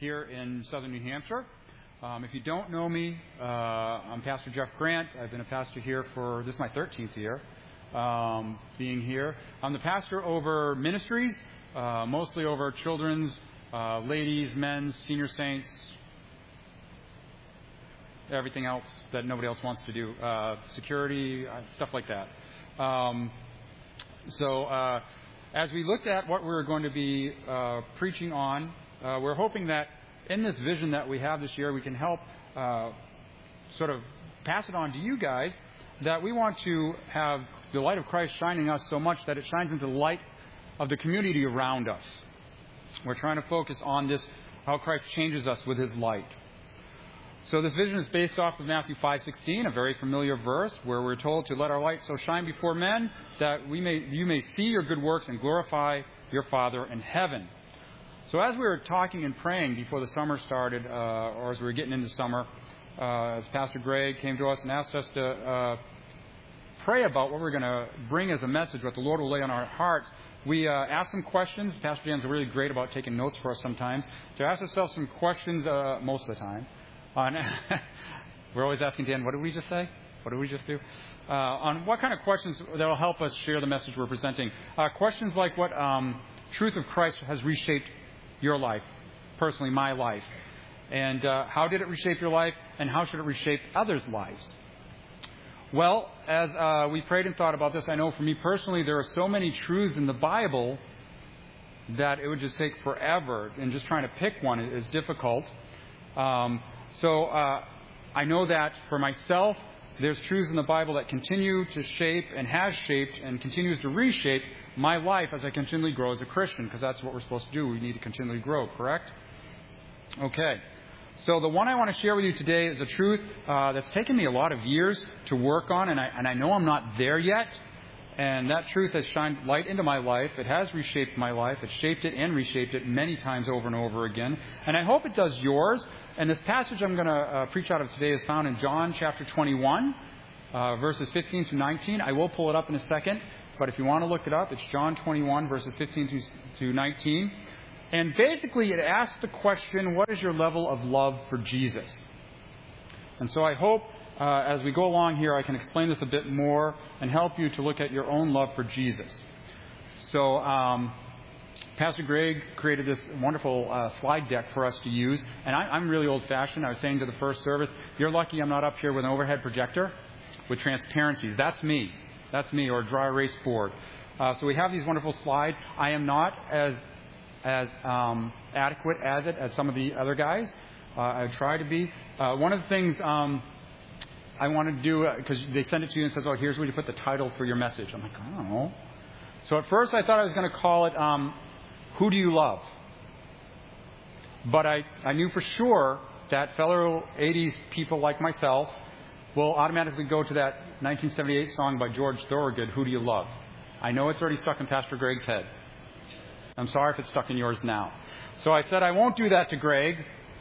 Here in southern New Hampshire. If you don't know me, I'm Pastor Jeff Grant. I've been a pastor here for, this is my 13th year being here. I'm the pastor over ministries, mostly over children's, ladies, men's, senior saints, everything else that nobody else wants to do, security, stuff like that. As we looked at what we're going to be preaching on, we're hoping that in this vision that we have this year, we can help sort of pass it on to you guys, that we want to have the light of Christ shining us so much that it shines into the light of the community around us. We're trying to focus on this, how Christ changes us with His light. So this vision is based off of Matthew 5:16, a very familiar verse, where we're told to let our light so shine before men that you may see your good works and glorify your Father in heaven. So as we were talking and praying before the summer started, or as we were getting into summer, as Pastor Greg came to us and asked us to pray about what we're going to bring as a message, what the Lord will lay on our hearts, we asked some questions. Pastor Dan's really great about taking notes for us sometimes. To ask ourselves some questions most of the time. We're always asking Dan, what did we just say? What did we just do? On what kind of questions that will help us share the message we're presenting. Questions like what truth of Christ has reshaped your life, personally my life, and how did it reshape your life, and how should it reshape others' lives? Well, as we prayed and thought about this, I know for me personally there are so many truths in the Bible that it would just take forever, and just trying to pick one is difficult. So I know that for myself, there's truths in the Bible that continue to shape and has shaped and continues to reshape my life as I continually grow as a Christian, because that's what we're supposed to do. We need to continually grow, correct? Okay. So the one I want to share with you today is a truth that's taken me a lot of years to work on, and I know I'm not there yet. And that truth has shined light into my life. It has reshaped my life. It's shaped it and reshaped it many times over and over again. And I hope it does yours. And this passage I'm going to preach out of today is found in John chapter 21, verses 15 through 19. I will pull it up in a second. But if you want to look it up, it's John 21, verses 15 to 19. And basically it asks the question, what is your level of love for Jesus? And so I hope as we go along here, I can explain this a bit more and help you to look at your own love for Jesus. So Pastor Greg created this wonderful slide deck for us to use. And I'm really old-fashioned. I was saying to the first service, you're lucky I'm not up here with an overhead projector with transparencies. That's me. That's me, or a dry erase board. So we have these wonderful slides. I am not as adequate at it as some of the other guys. I try to be. One of the things I want to do, because they send it to you and says, oh, here's where you put the title for your message. I'm like, I don't know. So at first I thought I was going to call it, Who Do You Love? But I knew for sure that fellow 80s people like myself will automatically go to that 1978 song by George Thorogood, Who Do You Love? I know it's already stuck in Pastor Greg's head. I'm sorry if it's stuck in yours now. So I said I won't do that to Greg.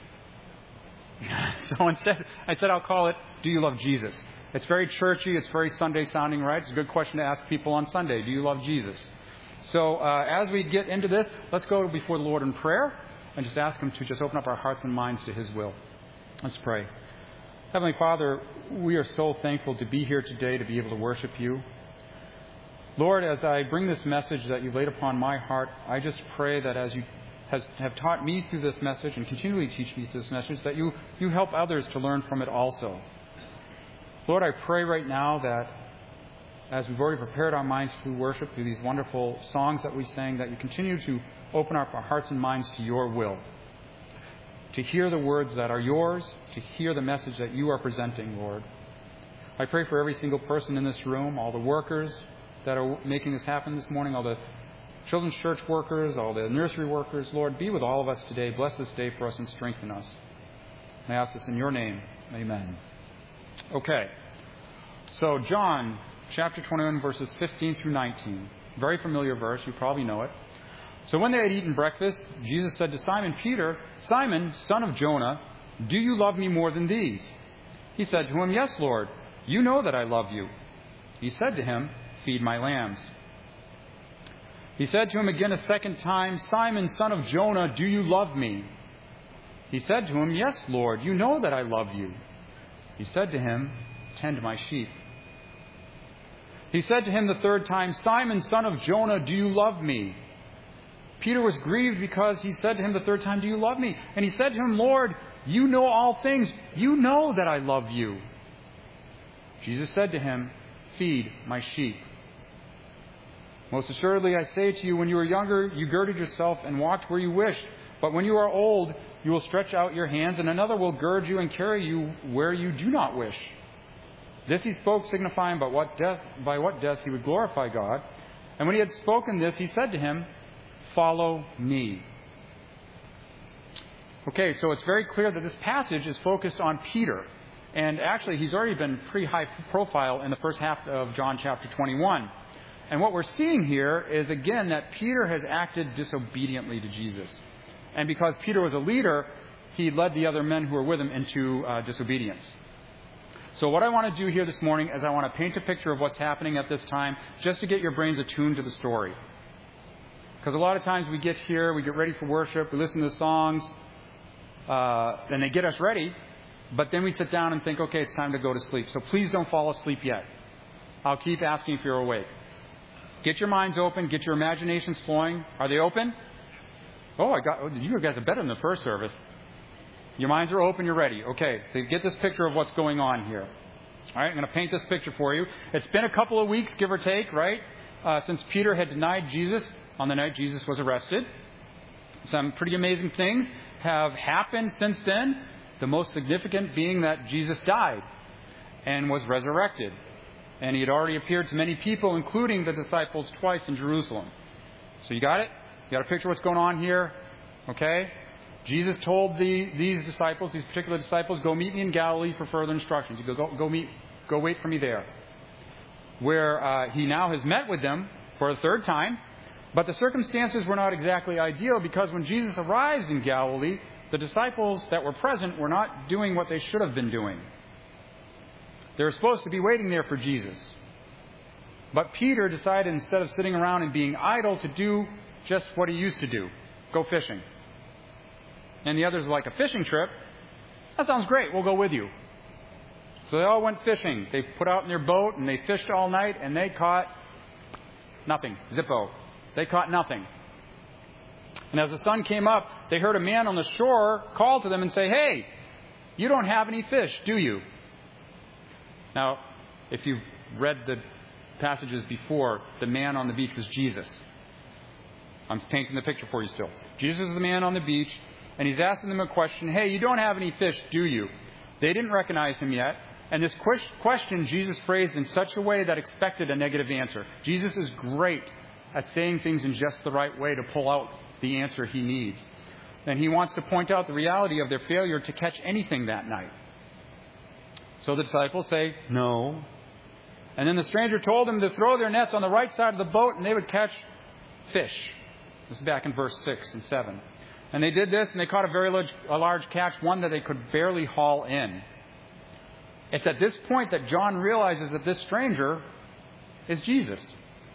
So instead, I said I'll call it, Do You Love Jesus? It's very churchy. It's very Sunday sounding, right? It's a good question to ask people on Sunday. Do you love Jesus? So as we get into this, let's go before the Lord in prayer and just ask Him to just open up our hearts and minds to His will. Let's pray. Heavenly Father, we are so thankful to be here today to be able to worship You. Lord, as I bring this message that You've laid upon my heart, I just pray that as You have taught me through this message and continually teach me through this message, that you help others to learn from it also. Lord, I pray right now that as we've already prepared our minds through worship, through these wonderful songs that we sang, that You continue to open up our hearts and minds to Your will, to hear the words that are Yours, to hear the message that You are presenting, Lord. I pray for every single person in this room, all the workers that are making this happen this morning, all the children's church workers, all the nursery workers. Lord, be with all of us today. Bless this day for us and strengthen us. And I ask this in Your name. Amen. Okay. So John chapter 21, verses 15 through 19. Very familiar verse. You probably know it. So when they had eaten breakfast, Jesus said to Simon Peter, Simon, son of Jonah, do you love me more than these? He said to him, Yes, Lord. You know that I love you. He said to him, Feed my lambs. He said to him again a second time, Simon, son of Jonah, do you love me? He said to him, "Yes, Lord, you know that I love you." He said to him, "Tend my sheep." He said to him the third time, "Simon, son of Jonah, do you love me?" Peter was grieved because he said to him the third time, "Do you love me?" And he said to him, "Lord, you know all things. You know that I love you." Jesus said to him, "Feed my sheep. Most assuredly, I say to you, when you were younger, you girded yourself and walked where you wished. But when you are old, you will stretch out your hands, and another will gird you and carry you where you do not wish." This he spoke, signifying by what death he would glorify God. And when he had spoken this, he said to him, "Follow me." Okay, so it's very clear that this passage is focused on Peter. And actually, he's already been pretty high profile in the first half of John chapter 21. And what we're seeing here is, again, that Peter has acted disobediently to Jesus. And because Peter was a leader, he led the other men who were with him into disobedience. So what I want to do here this morning is I want to paint a picture of what's happening at this time, just to get your brains attuned to the story. Because a lot of times we get here, we get ready for worship, we listen to the songs, and they get us ready, but then we sit down and think, okay, it's time to go to sleep. So please don't fall asleep yet. I'll keep asking if you're awake. Get your minds open, get your imaginations flowing. Are they open? You guys are better than the first service. Your minds are open, you're ready. Okay, so you get this picture of what's going on here. All right, I'm going to paint this picture for you. It's been a couple of weeks, give or take, right, since Peter had denied Jesus on the night Jesus was arrested. Some pretty amazing things have happened since then, the most significant being that Jesus died and was resurrected. And he had already appeared to many people, including the disciples, twice in Jerusalem. So you got it? You got a picture of what's going on here? Okay? Jesus told these disciples, these particular disciples, "Go meet me in Galilee for further instructions." You go wait for me there. Where he now has met with them for a third time. But the circumstances were not exactly ideal, because when Jesus arrives in Galilee, the disciples that were present were not doing what they should have been doing. They were supposed to be waiting there for Jesus. But Peter decided, instead of sitting around and being idle, to do just what he used to do: go fishing. And the others were like, "A fishing trip? That sounds great. We'll go with you." So they all went fishing. They put out in their boat and they fished all night, and they caught nothing. Zippo. They caught nothing. And as the sun came up, they heard a man on the shore call to them and say, "Hey, you don't have any fish, do you?" Now, if you've read the passages before, the man on the beach was Jesus. I'm painting the picture for you still. Jesus is the man on the beach, and he's asking them a question. "Hey, you don't have any fish, do you?" They didn't recognize him yet. And this question Jesus phrased in such a way that expected a negative answer. Jesus is great at saying things in just the right way to pull out the answer he needs. And he wants to point out the reality of their failure to catch anything that night. So the disciples say, "No." And then the stranger told them to throw their nets on the right side of the boat and they would catch fish. This is back in verse 6 and 7. And they did this, and they caught a large catch, one that they could barely haul in. It's at this point that John realizes that this stranger is Jesus.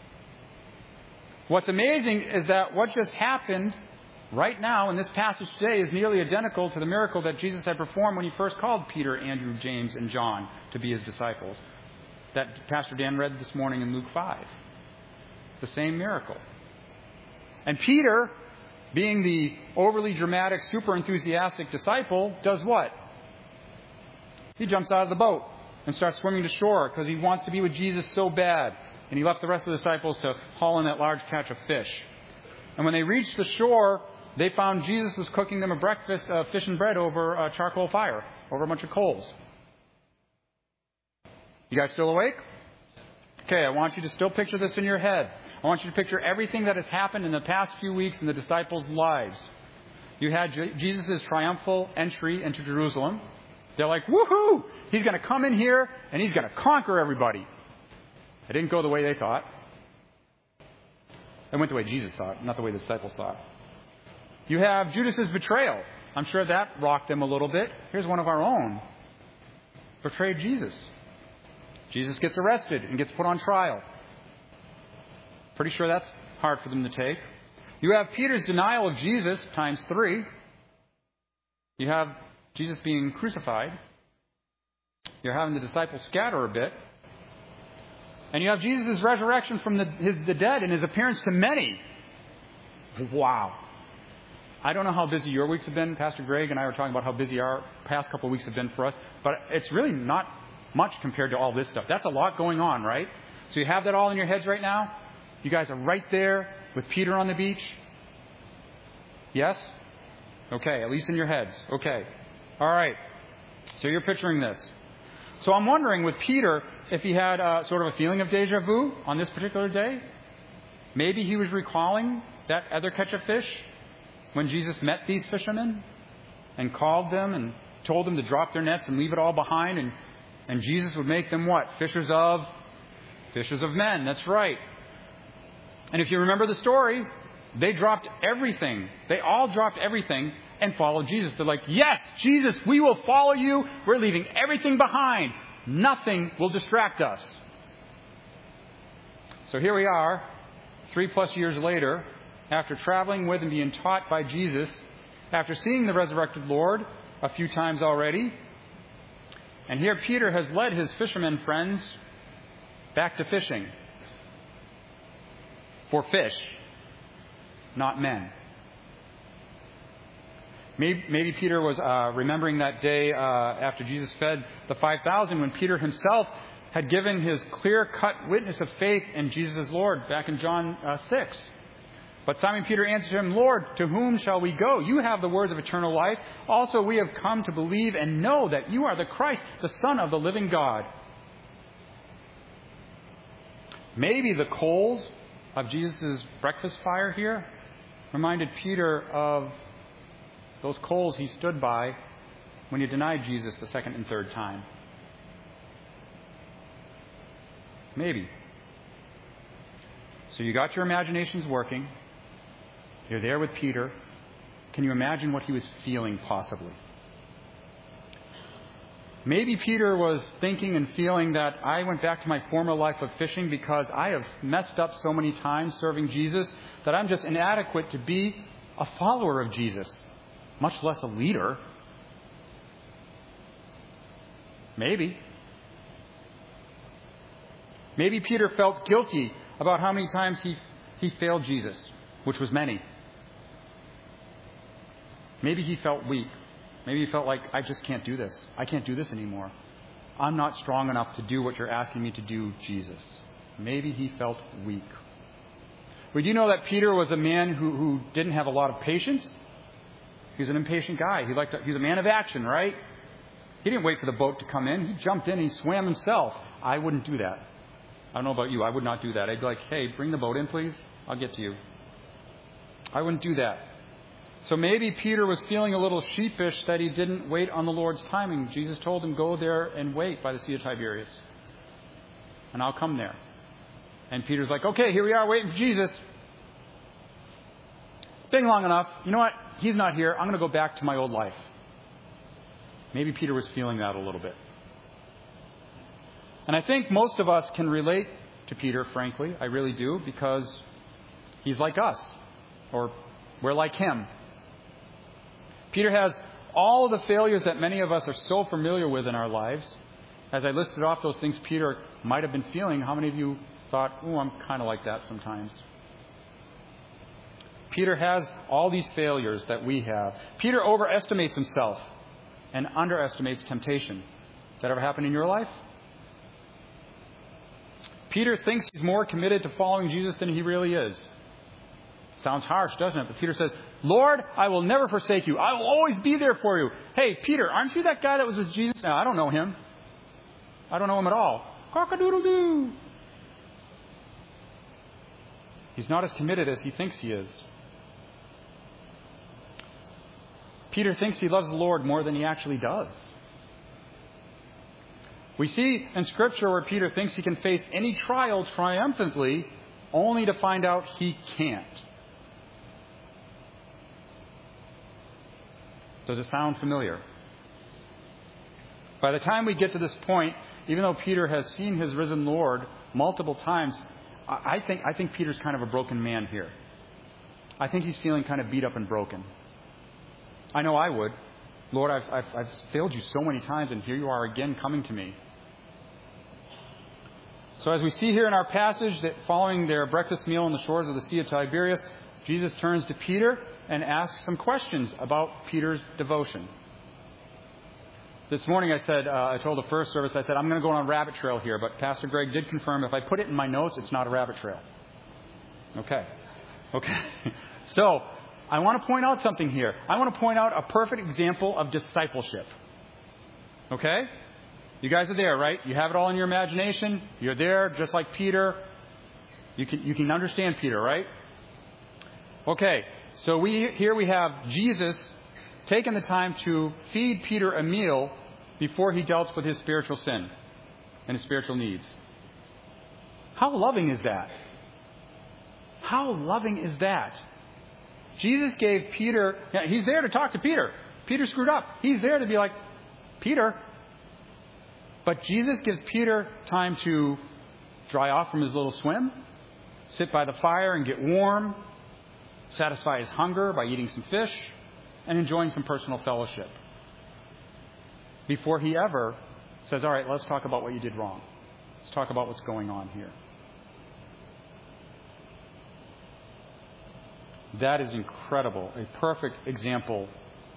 What's amazing is that what just happened right now in this passage today is nearly identical to the miracle that Jesus had performed when he first called Peter, Andrew, James, and John to be his disciples, that Pastor Dan read this morning in Luke 5. The same miracle. And Peter, being the overly dramatic, super enthusiastic disciple, does what? He jumps out of the boat and starts swimming to shore because he wants to be with Jesus so bad. And he left the rest of the disciples to haul in that large catch of fish. And when they reached the shore, they found Jesus was cooking them a breakfast of fish and bread over a charcoal fire, over a bunch of coals. You guys still awake? Okay, I want you to still picture this in your head. I want you to picture everything that has happened in the past few weeks in the disciples' lives. You had Jesus' triumphal entry into Jerusalem. They're like, "Woohoo! He's going to come in here and he's going to conquer everybody." It didn't go the way they thought. It went the way Jesus thought, not the way the disciples thought. You have Judas' betrayal. I'm sure that rocked them a little bit. Here's one of our own. Betrayed Jesus. Jesus gets arrested and gets put on trial. Pretty sure that's hard for them to take. You have Peter's denial of Jesus times 3. You have Jesus being crucified. You're having the disciples scatter a bit. And you have Jesus' resurrection from the dead and his appearance to many. Wow. I don't know how busy your weeks have been. Pastor Greg and I were talking about how busy our past couple of weeks have been for us. But it's really not much compared to all this stuff. That's a lot going on, right? So you have that all in your heads right now? You guys are right there with Peter on the beach? Yes? Okay, at least in your heads. Okay. All right. So you're picturing this. So I'm wondering with Peter if he had sort of a feeling of deja vu on this particular day. Maybe he was recalling that other catch of fish when Jesus met these fishermen and called them and told them to drop their nets and leave it all behind. And Jesus would make them what? Fishers of men. That's right. And if you remember the story, they dropped everything. They all dropped everything and followed Jesus. They're like, yes, Jesus, we will follow you. We're leaving everything behind. Nothing will distract us. So here we are, 3+ years later, after traveling with and being taught by Jesus, after seeing the resurrected Lord a few times already. And here Peter has led his fishermen friends back to fishing. For fish, not men. Maybe Peter was remembering that day after Jesus fed the 5,000 when Peter himself had given his clear-cut witness of faith in Jesus as Lord back in John 6. But Simon Peter answered him, Lord, to whom shall we go? You have the words of eternal life. Also we have come to believe and know that you are the Christ, the Son of the living God. Maybe the coals of Jesus' breakfast fire here reminded Peter of those coals he stood by when he denied Jesus the second and third time. Maybe. So you got your imaginations working. You're there with Peter. Can you imagine what he was feeling possibly? Maybe Peter was thinking and feeling that I went back to my former life of fishing because I have messed up so many times serving Jesus that I'm just inadequate to be a follower of Jesus, much less a leader. Maybe. Maybe Peter felt guilty about how many times he failed Jesus, which was many. Maybe he felt weak. Maybe he felt like, I just can't do this. I can't do this anymore. I'm not strong enough to do what you're asking me to do, Jesus. Maybe he felt weak. We do know that Peter was a man who didn't have a lot of patience. He was an impatient guy. He was a man of action, right? He didn't wait for the boat to come in. He jumped in. He swam himself. I wouldn't do that. I don't know about you. I would not do that. I'd be like, hey, bring the boat in, please. I'll get to you. I wouldn't do that. So maybe Peter was feeling a little sheepish that he didn't wait on the Lord's timing. Jesus told him, go there and wait by the Sea of Tiberias. And I'll come there. And Peter's like, okay, here we are waiting for Jesus. Been long enough. You know what? He's not here. I'm going to go back to my old life. Maybe Peter was feeling that a little bit. And I think most of us can relate to Peter, frankly. I really do, because he's like us. Or we're like him. Peter has all the failures that many of us are so familiar with in our lives. As I listed off those things Peter might have been feeling, how many of you thought, oh, I'm kind of like that sometimes? Peter has all these failures that we have. Peter overestimates himself and underestimates temptation. That ever happened in your life? Peter thinks he's more committed to following Jesus than he really is. Sounds harsh, doesn't it? But Peter says, Lord, I will never forsake you. I will always be there for you. Hey, Peter, aren't you that guy that was with Jesus? No, I don't know him. I don't know him at all. Cock-a-doodle-doo. He's not as committed as he thinks he is. Peter thinks he loves the Lord more than he actually does. We see in Scripture where Peter thinks he can face any trial triumphantly, only to find out he can't. Does it sound familiar? By the time we get to this point, even though Peter has seen his risen Lord multiple times, I think Peter's kind of a broken man here. I think he's feeling kind of beat up and broken. I know I would. Lord, I've failed you so many times, and here you are again coming to me. So as we see here in our passage, that following their breakfast meal on the shores of the Sea of Tiberias, Jesus turns to Peter and asks some questions about Peter's devotion. This morning I told the first service, I'm going to go on a rabbit trail here, but Pastor Greg did confirm if I put it in my notes, it's not a rabbit trail. Okay. So, I want to point out something here. I want to point out a perfect example of discipleship. Okay? You guys are there, right? You have it all in your imagination. You're there, just like Peter. You can understand Peter, right? Okay. So here we have Jesus taking the time to feed Peter a meal before he dealt with his spiritual sin and his spiritual needs. How loving is that? How loving is that? Jesus gave Peter, he's there to talk to Peter. Peter screwed up. He's there to be like, Peter. But Jesus gives Peter time to dry off from his little swim, sit by the fire and get warm, satisfy his hunger by eating some fish, and enjoying some personal fellowship. Before he ever says, all right, let's talk about what you did wrong. Let's talk about what's going on here. That is incredible. A perfect example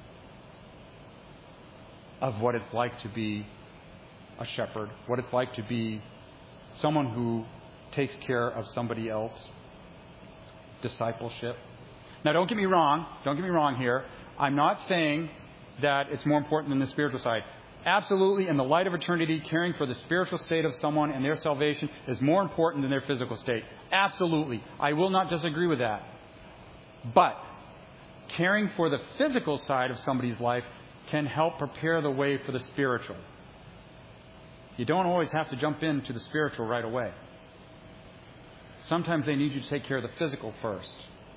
of what it's like to be a shepherd, what it's like to be someone who takes care of somebody else. Discipleship. Now, don't get me wrong here. I'm not saying that it's more important than the spiritual side. Absolutely, in the light of eternity, caring for the spiritual state of someone and their salvation is more important than their physical state. Absolutely. I will not disagree with that. But caring for the physical side of somebody's life can help prepare the way for the spiritual. You don't always have to jump into the spiritual right away. Sometimes they need you to take care of the physical first.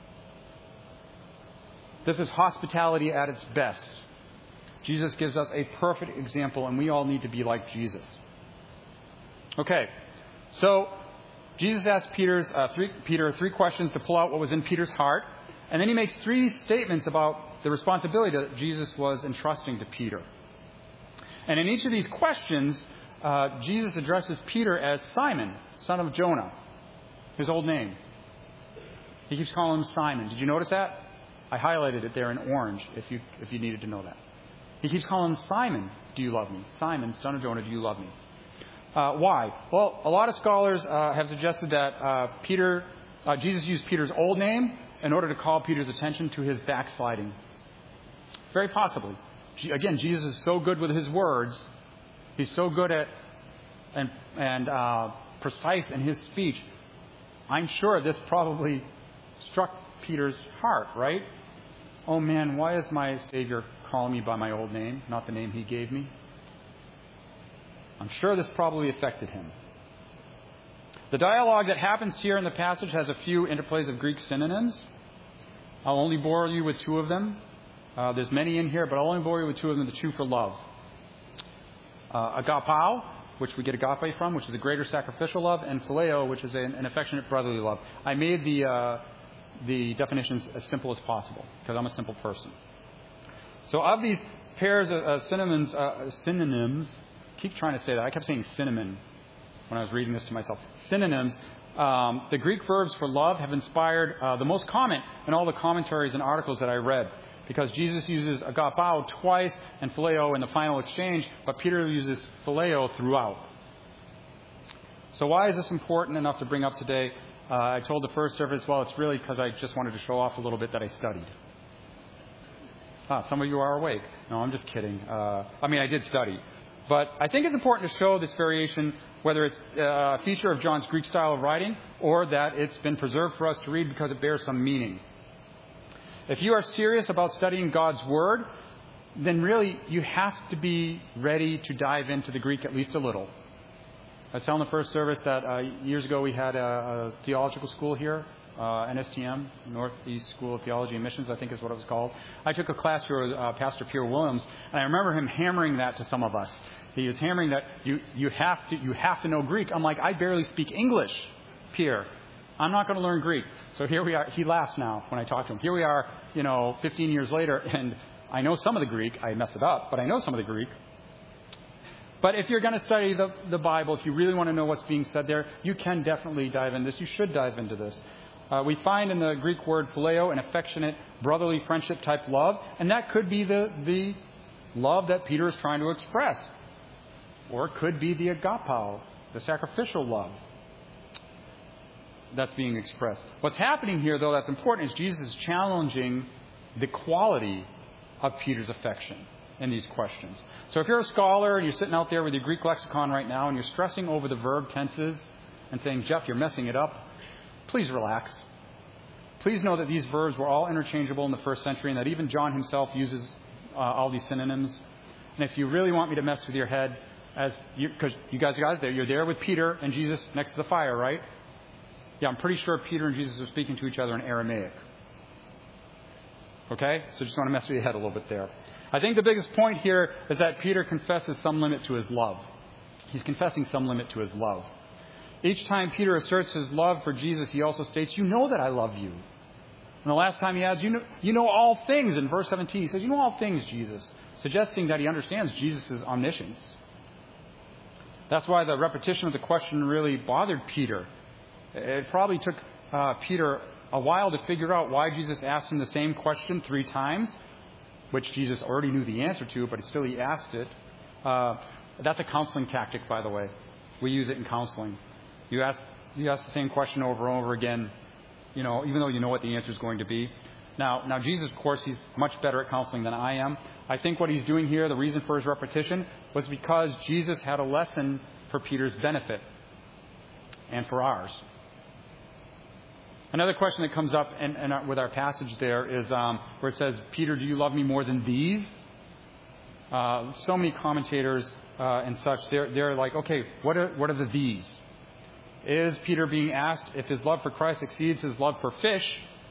This is hospitality at its best. Jesus gives us a perfect example, and we all need to be like Jesus. Okay, so Jesus asked Peter three questions to pull out what was in Peter's heart. And then he makes three statements about the responsibility that Jesus was entrusting to Peter. And in each of these questions, Jesus addresses Peter as Simon, son of Jonah, his old name. He keeps calling him Simon. Did you notice that? I highlighted it there in orange if you needed to know that. He keeps calling him Simon, do you love me? Simon, son of Jonah, do you love me? Why? Well, a lot of scholars have suggested that Jesus used Peter's old name in order to call Peter's attention to his backsliding. Very possibly. Again, Jesus is so good with his words. He's so good at and precise in his speech. I'm sure this probably struck Peter's heart, right? Oh man, why is my Savior calling me by my old name, not the name he gave me? I'm sure this probably affected him. The dialogue that happens here in the passage has a few interplays of Greek synonyms. I'll only bore you with two of them. There's many in here, but I'll only bore you with two of them, the two for love. Agapao, which we get agape from, which is a greater sacrificial love, and phileo, which is an affectionate brotherly love. I made the definitions as simple as possible, because I'm a simple person. So of these pairs of synonyms, keep trying to say that. I kept saying cinnamon when I was reading this to myself. Synonyms. The Greek verbs for love have inspired the most comment in all the commentaries and articles that I read, because Jesus uses agapao twice and phileo in the final exchange, but Peter uses phileo throughout. So why is this important enough to bring up today? I told the first service, well, it's really because I just wanted to show off a little bit that I studied. Some of you are awake. No, I'm just kidding. I did study. But I think it's important to show this variation, whether it's a feature of John's Greek style of writing or that it's been preserved for us to read because it bears some meaning. If you are serious about studying God's Word, then really you have to be ready to dive into the Greek at least a little. I was telling the first service that years ago we had a theological school here, NSTM, Northeast School of Theology and Missions, I think is what it was called. I took a class here with Pastor Pierre Williams, and I remember him hammering that to some of us. He was hammering that you have to know Greek. I'm like, I barely speak English, Pierre. I'm not going to learn Greek. So here we are. He laughs now when I talk to him. Here we are, 15 years later, and I know some of the Greek. I mess it up, but I know some of the Greek. But if you're going to study the Bible, if you really want to know what's being said there, you can definitely dive into this. You should dive into this. We find in the Greek word phileo an affectionate, brotherly friendship type love, and that could be the love that Peter is trying to express. Or it could be the agapao, the sacrificial love that's being expressed. What's happening here, though, that's important, is Jesus is challenging the quality of Peter's affection in these questions. So if you're a scholar and you're sitting out there with your Greek lexicon right now and you're stressing over the verb tenses and saying, Jeff, you're messing it up, please relax. Please know that these verbs were all interchangeable in the first century and that even John himself uses all these synonyms. And if you really want me to mess with your head, because you guys got it there, you're there with Peter and Jesus next to the fire, right? Yeah, I'm pretty sure Peter and Jesus were speaking to each other in Aramaic. Okay? So just want to mess with your head a little bit there. I think the biggest point here is that Peter confesses some limit to his love. He's confessing some limit to his love. Each time Peter asserts his love for Jesus, he also states, you know that I love you. And the last time he adds, you know all things. In verse 17, he says, you know all things, Jesus, suggesting that he understands Jesus' omniscience. That's why the repetition of the question really bothered Peter. It probably took Peter a while to figure out why Jesus asked him the same question 3 times, which Jesus already knew the answer to, but still he asked it. That's a counseling tactic, by the way. We use it in counseling. You ask the same question over and over again, even though you know what the answer is going to be. Now Jesus, of course, he's much better at counseling than I am. I think what he's doing here, the reason for his repetition, was because Jesus had a lesson for Peter's benefit and for ours. Another question that comes up and with our passage there is where it says, Peter, do you love me more than these? So many commentators and such, they're like, okay, what are the these? Is Peter being asked if his love for Christ exceeds his love for fish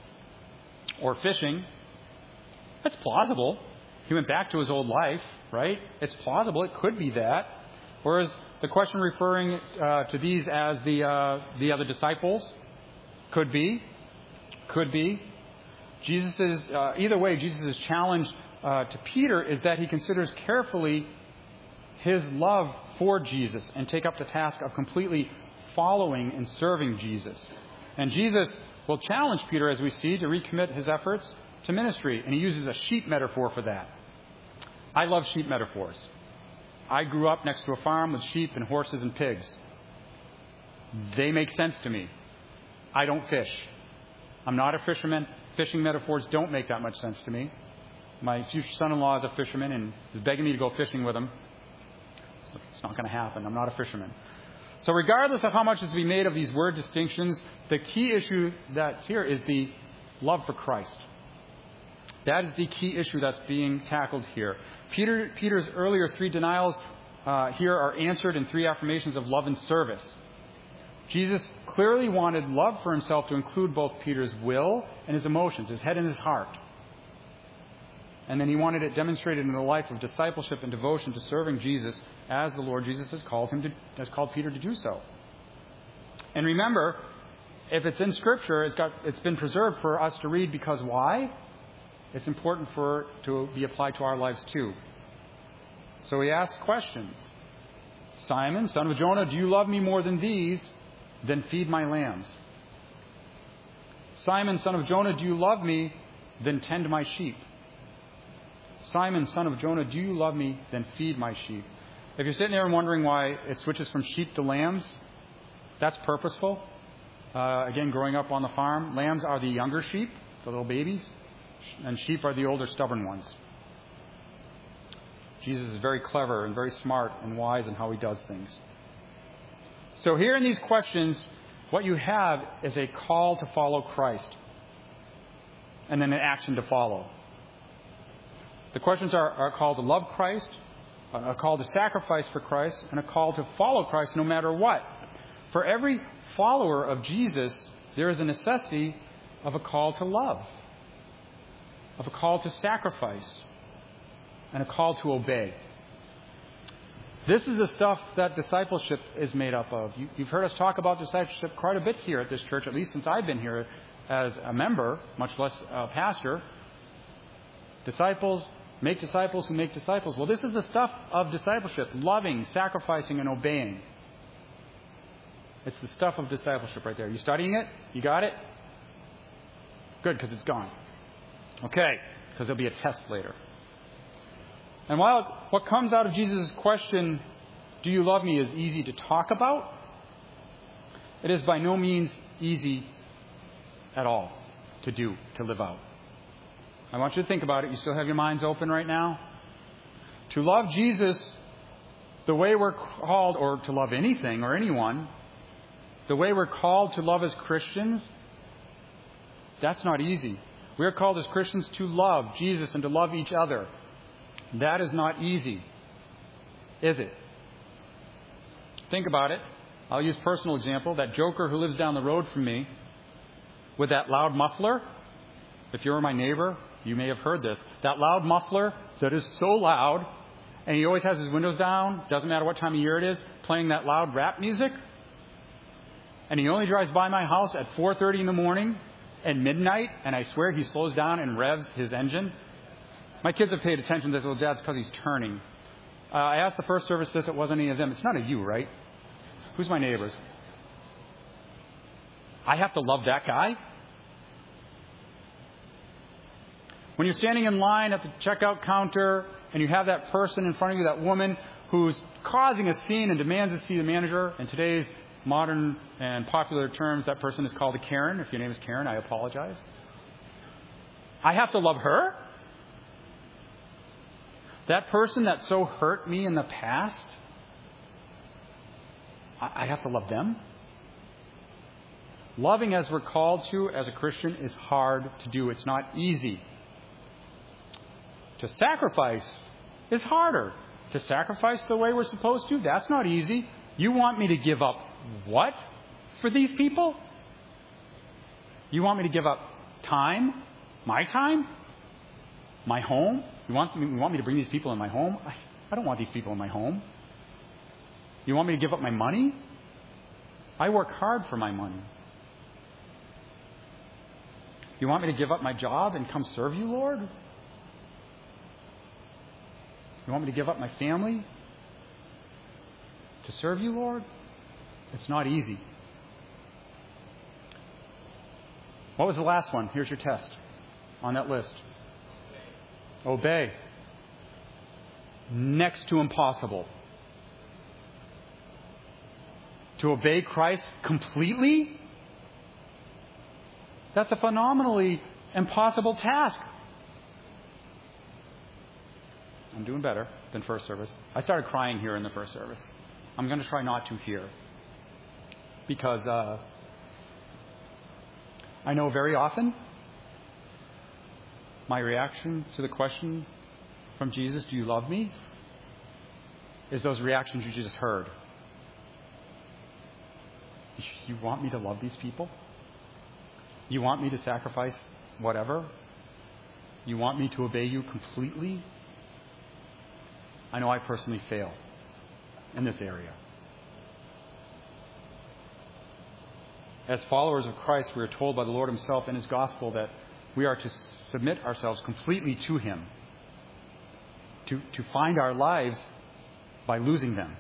or fishing? That's plausible. He went back to his old life, right? It's plausible. It could be that. Or is the question referring to these as the other disciples? Could be. Could be. Either way, Jesus' challenge to Peter is that he considers carefully his love for Jesus and take up the task of completely following and serving Jesus. And Jesus will challenge Peter, as we see, to recommit his efforts to ministry. And he uses a sheep metaphor for that. I love sheep metaphors. I grew up next to a farm with sheep and horses and pigs. They make sense to me. I don't fish. I'm not a fisherman. Fishing metaphors don't make that much sense to me. My future son-in-law is a fisherman and is begging me to go fishing with him. It's not going to happen. I'm not a fisherman. So regardless of how much is to be made of these word distinctions, the key issue that's here is the love for Christ. That is the key issue that's being tackled here. Peter's earlier 3 denials here are answered in 3 affirmations of love and service. Jesus clearly wanted love for himself to include both Peter's will and his emotions, his head and his heart. And then he wanted it demonstrated in the life of discipleship and devotion to serving Jesus as the Lord Jesus has called Peter to do so. And remember, if it's in Scripture, it's been preserved for us to read because why? It's important for it to be applied to our lives too. So he asks questions. Simon, son of Jonah, do you love me more than these? Then feed my lambs. Simon, son of Jonah, do you love me? Then tend my sheep. Simon, son of Jonah, do you love me? Then feed my sheep. If you're sitting there and wondering why it switches from sheep to lambs, that's purposeful. Again, growing up on the farm, lambs are the younger sheep, the little babies, and sheep are the older, stubborn ones. Jesus is very clever and very smart and wise in how he does things. So here in these questions, what you have is a call to follow Christ and then an action to follow. The questions are a call to love Christ, a call to sacrifice for Christ, and a call to follow Christ no matter what. For every follower of Jesus, there is a necessity of a call to love, of a call to sacrifice, and a call to obey. This is the stuff that discipleship is made up of. You've heard us talk about discipleship quite a bit here at this church, at least since I've been here as a member, much less a pastor. Disciples Make disciples who make disciples. Well, this is the stuff of discipleship. Loving, sacrificing, and obeying. It's the stuff of discipleship right there. Are you studying it? You got it? Good, because it's gone. Okay, because there'll be a test later. And while what comes out of Jesus' question, do you love me, is easy to talk about, it is by no means easy at all to do, to live out. I want you to think about it. You still have your minds open right now? To love Jesus the way we're called, or to love anything or anyone, the way we're called to love as Christians, that's not easy. We're called as Christians to love Jesus and to love each other. That is not easy, is it? Think about it. I'll use a personal example. That joker who lives down the road from me with that loud muffler. If you were my neighbor, you may have heard this. That loud muffler that is so loud, and he always has his windows down, doesn't matter what time of year it is, playing that loud rap music. And he only drives by my house at 4:30 in the morning and midnight, and I swear he slows down and revs his engine. My kids have paid attention to this. Well, Dad, it's because he's turning. I asked the first service this. It wasn't any of them. It's none of you, right? Who's my neighbors? I have to love that guy? When you're standing in line at the checkout counter and you have that person in front of you, that woman who's causing a scene and demands to see the manager, in today's modern and popular terms, that person is called a Karen. If your name is Karen, I apologize. I have to love her? That person that so hurt me in the past, I have to love them? Loving as we're called to as a Christian is hard to do. It's not easy. To sacrifice is harder. To sacrifice the way we're supposed to, that's not easy. You want me to give up what for these people? You want me to give up time? My time? My home? You want me to bring these people in my home? I don't want these people in my home. You want me to give up my money? I work hard for my money. You want me to give up my job and come serve you, Lord? You want me to give up my family to serve you, Lord? It's not easy. What was the last one? Here's your test on that list. Obey. Next to impossible. To obey Christ completely? That's a phenomenally impossible task. I'm doing better than first service. I started crying here in the first service. I'm going to try not to here. Because I know very often my reaction to the question from Jesus, do you love me? Is those reactions you just heard. You want me to love these people? You want me to sacrifice whatever? You want me to obey you completely? I know I personally fail in this area. As followers of Christ, we are told by the Lord Himself in His gospel that we are to submit ourselves completely to Him, to find our lives by losing them,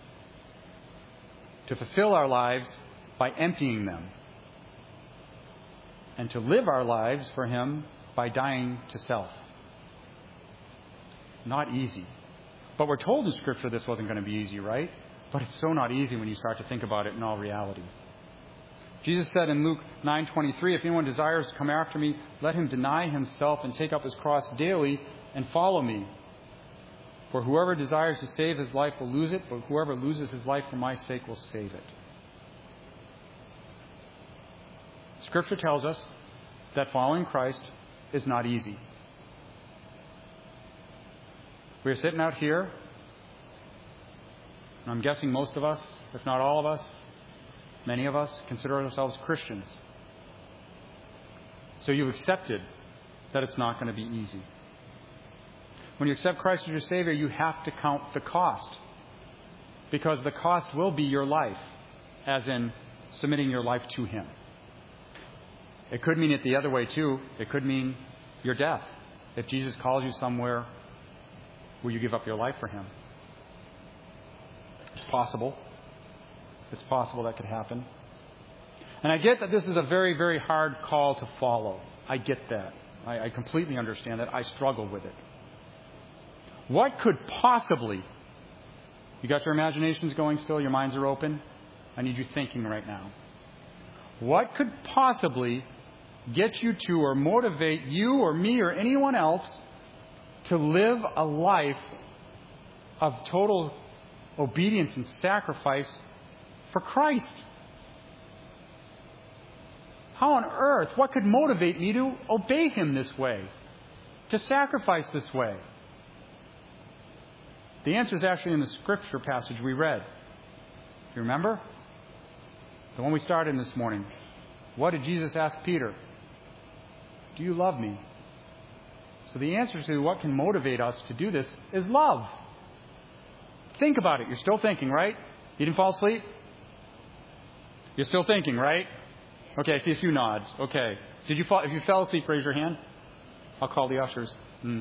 to fulfill our lives by emptying them, and to live our lives for Him by dying to self. Not easy. But we're told in Scripture this wasn't going to be easy, right? But it's so not easy when you start to think about it in all reality. Jesus said in Luke 9:23, if anyone desires to come after me, let him deny himself and take up his cross daily and follow me. For whoever desires to save his life will lose it, but whoever loses his life for my sake will save it. Scripture tells us that following Christ is not easy. We're sitting out here, and I'm guessing most of us, if not all of us, many of us, consider ourselves Christians. So you've accepted that it's not going to be easy. When you accept Christ as your Savior, you have to count the cost. Because the cost will be your life, as in submitting your life to Him. It could mean it the other way too. It could mean your death. If Jesus calls you somewhere Will you give up your life for Him? It's possible. It's possible that could happen. And I get that this is a very, very hard call to follow. I get that. I completely understand that. I struggle with it. What could possibly... You got your imaginations going still? Your minds are open? I need you thinking right now. What could possibly get you to or motivate you or me or anyone else to live a life of total obedience and sacrifice for Christ? How on earth, what could motivate me to obey Him this way? To sacrifice this way? The answer is actually in the scripture passage we read. You remember? The one we started in this morning. What did Jesus ask Peter? Do you love me? So the answer to what can motivate us to do this is love. Think about it. You're still thinking, right? You didn't fall asleep? You're still thinking, right? Okay, I see a few nods. Okay. If you fell asleep, raise your hand. I'll call the ushers.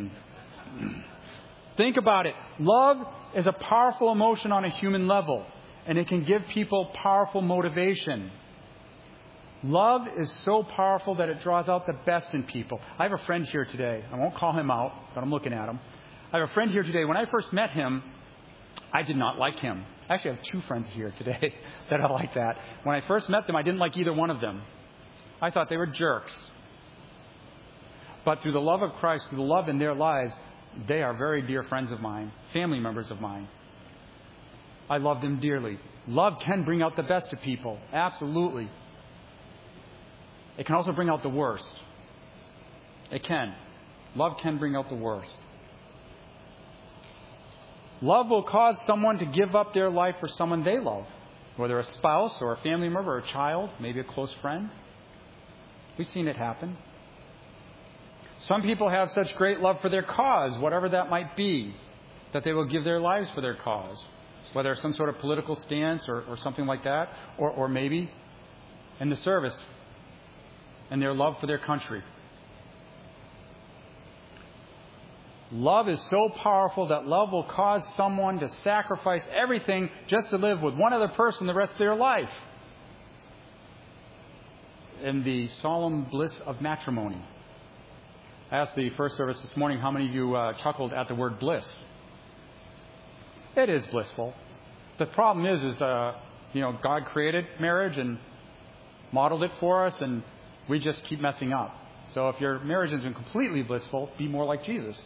Think about it. Love is a powerful emotion on a human level, and it can give people powerful motivation. Love is so powerful that it draws out the best in people. I have a friend here today. I won't call him out, but I'm looking at him. I have a friend here today. When I first met him, I did not like him. I actually have two friends here today that are like that. When I first met them, I didn't like either one of them. I thought they were jerks. But through the love of Christ, through the love in their lives, they are very dear friends of mine, family members of mine. I love them dearly. Love can bring out the best of people. Absolutely. It can also bring out the worst. It can. Love can bring out the worst. Love will cause someone to give up their life for someone they love, whether a spouse or a family member or a child, maybe a close friend. We've seen it happen. Some people have such great love for their cause, whatever that might be, that they will give their lives for their cause, whether it's some sort of political stance or something like that, or maybe in the service and their love for their country. Love is so powerful that love will cause someone to sacrifice everything just to live with one other person the rest of their life. In the solemn bliss of matrimony. I asked the first service this morning how many of you chuckled at the word bliss. It is blissful. The problem is God created marriage and modeled it for us, and we just keep messing up. So if your marriage isn't completely blissful, be more like Jesus.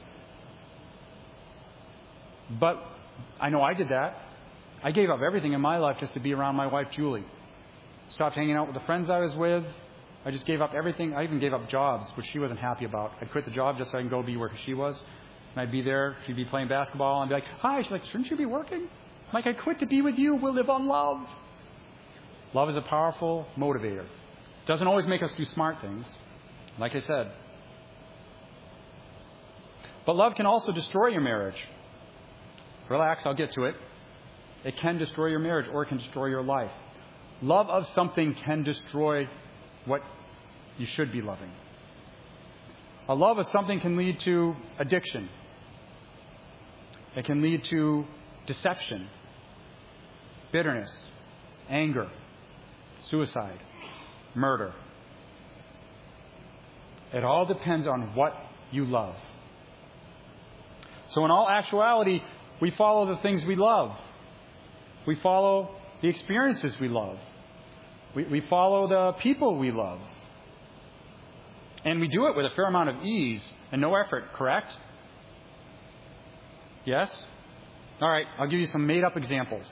But I know I did that. I gave up everything in my life just to be around my wife, Julie. Stopped hanging out with the friends I was with. I just gave up everything. I even gave up jobs, which she wasn't happy about. I'd quit the job just so I can go be where she was. And I'd be there. She'd be playing basketball. And I'd be like, hi. She's like, shouldn't you be working? I'm like, I quit to be with you. We'll live on love. Love is a powerful motivator. It doesn't always make us do smart things, like I said. But love can also destroy your marriage. Relax, I'll get to it. It can destroy your marriage, or it can destroy your life. Love of something can destroy what you should be loving. A love of something can lead to addiction. It can lead to deception, bitterness, anger, suicide, murder. It all depends on what you love. So in all actuality, we follow the things we love. We follow the experiences we love. We follow the people we love. And we do it with a fair amount of ease and no effort, correct? Yes? All right, I'll give you some made-up examples.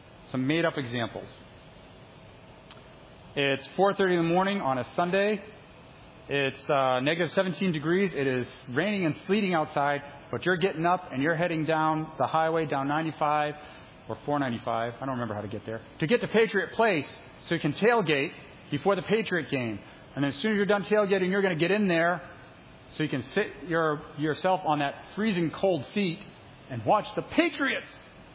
It's 4:30 in the morning on a Sunday. It's negative 17 degrees. It is raining and sleeting outside, but you're getting up and you're heading down the highway, down 95 or 495. I don't remember how to get there. To get to Patriot Place so you can tailgate before the Patriot game. And then as soon as you're done tailgating, you're going to get in there so you can sit yourself on that freezing cold seat and watch the Patriots.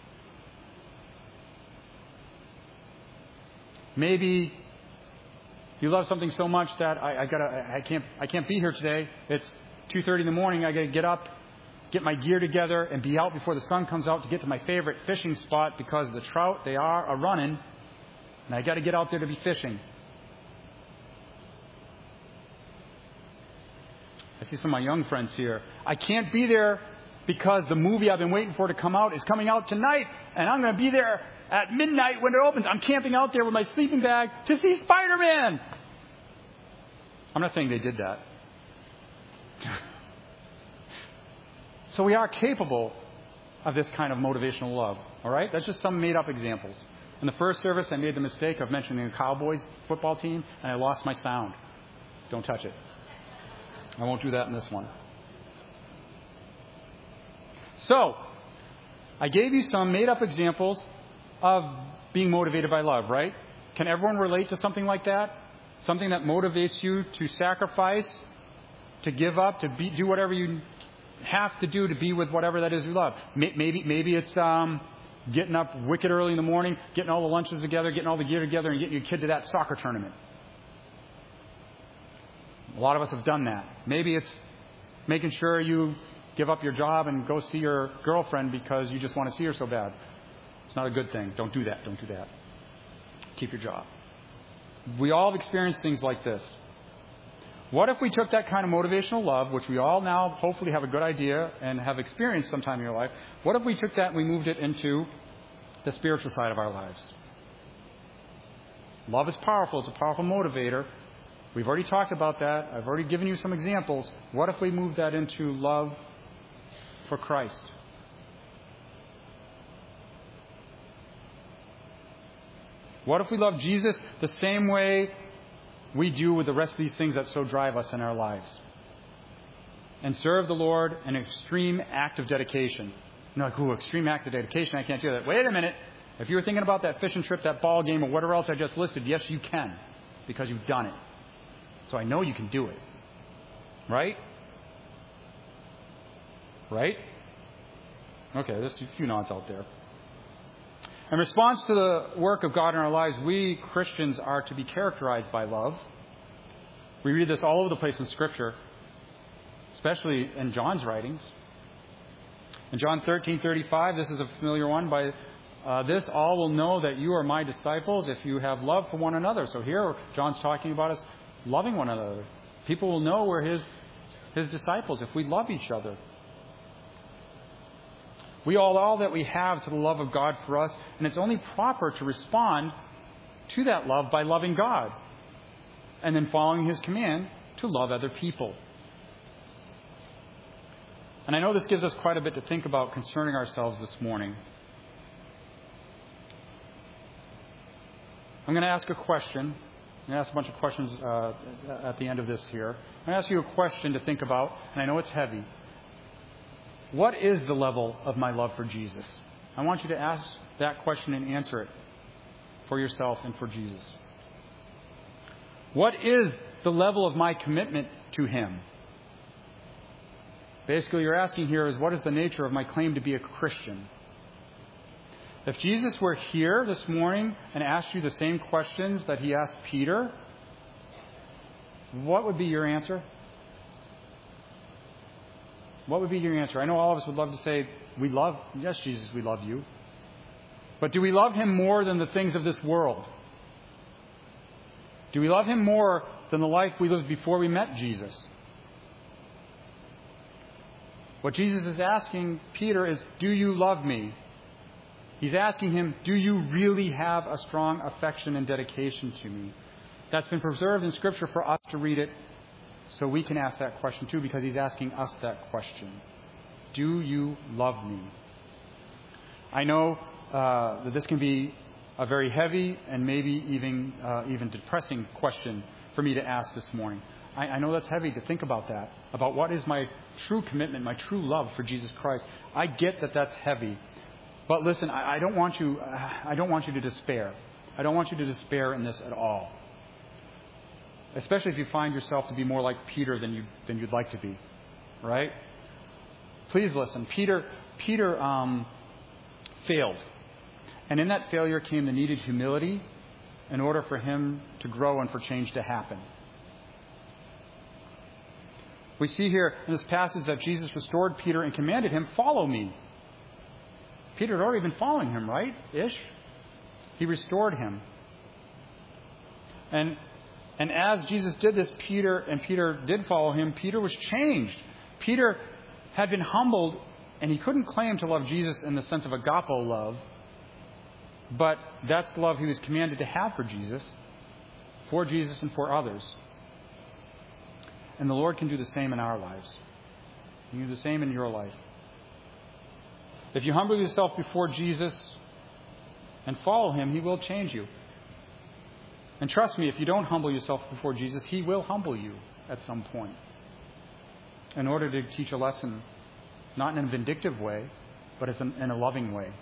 Maybe you love something so much that I can't be here today. It's 2:30 in the morning. I got to get up get my gear together, and be out before the sun comes out to get to my favorite fishing spot because the trout, they are running, and I got to get out there to be fishing. I see some of my young friends here. I can't be there because the movie I've been waiting for to come out is coming out tonight, and I'm going to be there at midnight when it opens. I'm camping out there with my sleeping bag to see Spider-Man. I'm not saying they did that. So we are capable of this kind of motivational love. All right? That's just some made-up examples. In the first service, I made the mistake of mentioning the Cowboys football team, and I lost my sound. Don't touch it. I won't do that in this one. So, I gave you some made-up examples of being motivated by love, right? Can everyone relate to something like that? Something that motivates you to sacrifice, to give up, to do whatever you have to do to be with whatever that is you love. Maybe it's getting up wicked early in the morning, getting all the lunches together, getting all the gear together, and getting your kid to that soccer tournament. A lot of us have done that. Maybe it's making sure you give up your job and go see your girlfriend because you just want to see her so bad. It's not a good thing. Don't do that. Don't do that. Keep your job. We all have experienced things like this. What if we took that kind of motivational love, which we all now hopefully have a good idea and have experienced sometime in your life, what if we took that and we moved it into the spiritual side of our lives? Love is powerful. It's a powerful motivator. We've already talked about that. I've already given you some examples. What if we moved that into love for Christ? What if we love Jesus the same way we do with the rest of these things that so drive us in our lives? And serve the Lord an extreme act of dedication. You're like, ooh, extreme act of dedication, I can't do that. Wait a minute. If you were thinking about that fishing trip, that ball game, or whatever else I just listed, yes, you can. Because you've done it. So I know you can do it. Right? Right? Okay, there's a few nods out there. In response to the work of God in our lives, we Christians are to be characterized by love. We read this all over the place in Scripture, especially in John's writings. In John 13:35, this is a familiar one. By this all will know that you are my disciples if you have love for one another. So here John's talking about us loving one another. People will know we're his disciples if we love each other. We all that we have to the love of God for us, and it's only proper to respond to that love by loving God and then following His command to love other people. And I know this gives us quite a bit to think about concerning ourselves this morning. I'm going to ask a question. I'm going to ask a bunch of questions at the end of this here. I'm going to ask you a question to think about, and I know it's heavy. What is the level of my love for Jesus? I want you to ask that question and answer it for yourself and for Jesus. What is the level of my commitment to Him? Basically, you're asking here is, what is the nature of my claim to be a Christian? If Jesus were here this morning and asked you the same questions that He asked Peter, what would be your answer? What would be your answer? I know all of us would love to say, yes, Jesus, we love you. But do we love Him more than the things of this world? Do we love Him more than the life we lived before we met Jesus? What Jesus is asking Peter is, do you love me? He's asking him, do you really have a strong affection and dedication to me? That's been preserved in Scripture for us to read it, so we can ask that question too, because He's asking us that question. Do you love me? I know that this can be a very heavy and maybe even depressing question for me to ask this morning. I know that's heavy to think about that, about what is my true commitment, my true love for Jesus Christ. I get that that's heavy. But listen, I don't want you to despair. I don't want you to despair in this at all. Especially if you find yourself to be more like Peter than you'd like to be, right? Please listen. Peter failed, and in that failure came the needed humility in order for him to grow and for change to happen. We see here in this passage that Jesus restored Peter and commanded him, "Follow me." Peter had already been following him, right? Ish. He restored him. And as Jesus did this, Peter did follow him, Peter was changed. Peter had been humbled, and he couldn't claim to love Jesus in the sense of agape love, but that's the love he was commanded to have for Jesus and for others. And the Lord can do the same in our lives. He can do the same in your life. If you humble yourself before Jesus and follow him, he will change you. And trust me, if you don't humble yourself before Jesus, he will humble you at some point in order to teach a lesson, not in a vindictive way, but in a loving way.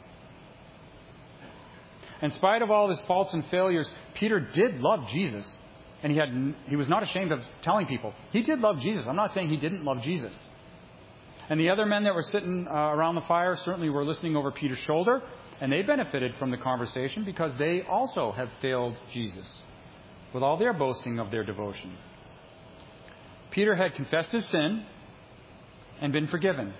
In spite of all his faults and failures, Peter did love Jesus. And he was not ashamed of telling people. He did love Jesus. I'm not saying he didn't love Jesus. And the other men that were sitting around the fire certainly were listening over Peter's shoulder. And they benefited from the conversation because they also have failed Jesus with all their boasting of their devotion. Peter had confessed his sin and been forgiven.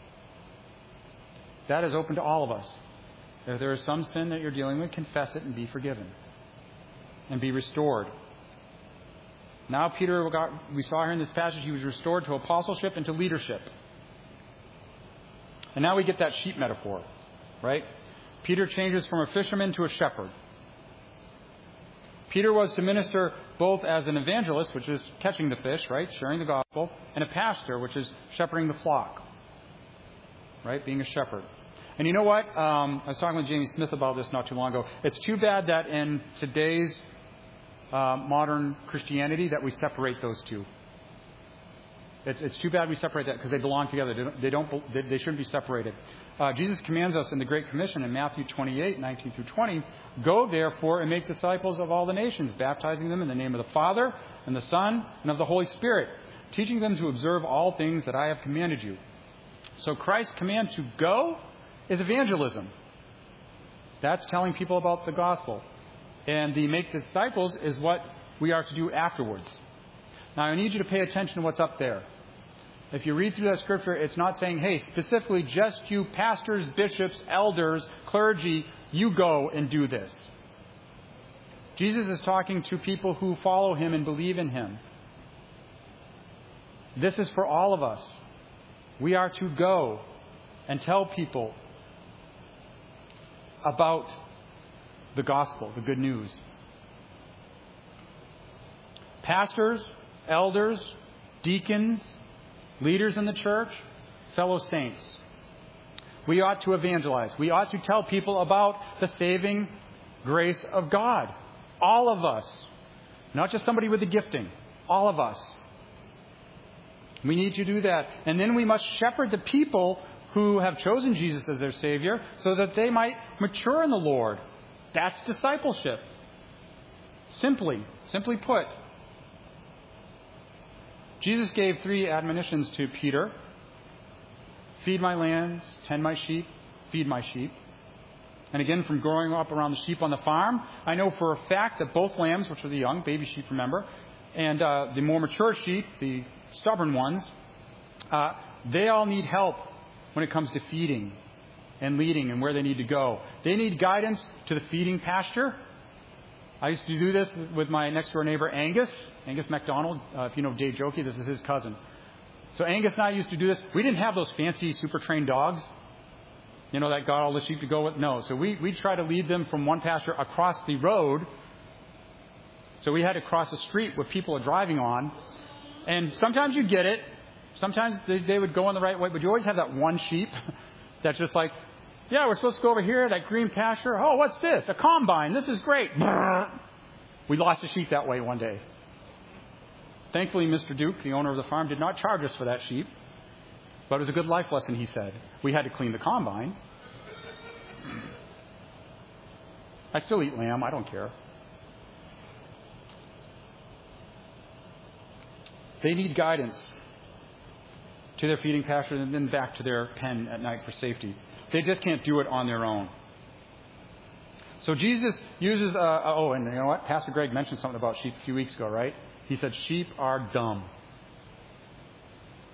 That is open to all of us. If there is some sin that you're dealing with, confess it and be forgiven. And be restored. Now Peter, we saw here in this passage, he was restored to apostleship and to leadership. And now we get that sheep metaphor, right? Peter changes from a fisherman to a shepherd. Peter was to minister both as an evangelist, which is catching the fish, right, sharing the gospel, and a pastor, which is shepherding the flock, right, being a shepherd. And you know what? I was talking with Jamie Smith about this not too long ago. It's too bad that in today's modern Christianity that we separate those two. It's too bad we separate that because they belong together. They shouldn't be separated. Jesus commands us in the Great Commission in Matthew 28, 19 through 20, "Go therefore and make disciples of all the nations, baptizing them in the name of the Father and the Son and of the Holy Spirit, teaching them to observe all things that I have commanded you." So Christ's command to go is evangelism. That's telling people about the gospel. And the make disciples is what we are to do afterwards. Now, I need you to pay attention to what's up there. If you read through that scripture, it's not saying, hey, specifically just you pastors, bishops, elders, clergy, you go and do this. Jesus is talking to people who follow him and believe in him. This is for all of us. We are to go and tell people about the gospel, the good news. Pastors, elders, deacons, leaders in the church, fellow saints. We ought to evangelize. We ought to tell people about the saving grace of God. All of us. Not just somebody with a gifting. All of us. We need to do that. And then we must shepherd the people who have chosen Jesus as their Savior so that they might mature in the Lord. That's discipleship. Simply put. Jesus gave 3 admonitions to Peter. Feed my lambs, tend my sheep, feed my sheep. And again, from growing up around the sheep on the farm, I know for a fact that both lambs, which are the young, baby sheep, remember, and the more mature sheep, the stubborn ones, they all need help when it comes to feeding and leading and where they need to go. They need guidance to the feeding pasture. I used to do this with my next-door neighbor, Angus MacDonald. If you know Dave Jokey, this is his cousin. So Angus and I used to do this. We didn't have those fancy, super-trained dogs, you know, that got all the sheep to go with. No, so we try to lead them from one pasture across the road. So we had to cross the street where people are driving on. And sometimes you get it. Sometimes they would go in the right way. But you always have that one sheep that's just like, yeah, we're supposed to go over here, that green pasture. Oh, what's this? A combine. This is great. We lost a sheep that way one day. Thankfully, Mr. Duke, the owner of the farm, did not charge us for that sheep. But it was a good life lesson, he said. We had to clean the combine. I still eat lamb. I don't care. They need guidance to their feeding pasture and then back to their pen at night for safety. They just can't do it on their own. So Jesus uses, and you know what? Pastor Greg mentioned something about sheep a few weeks ago, right? He said sheep are dumb.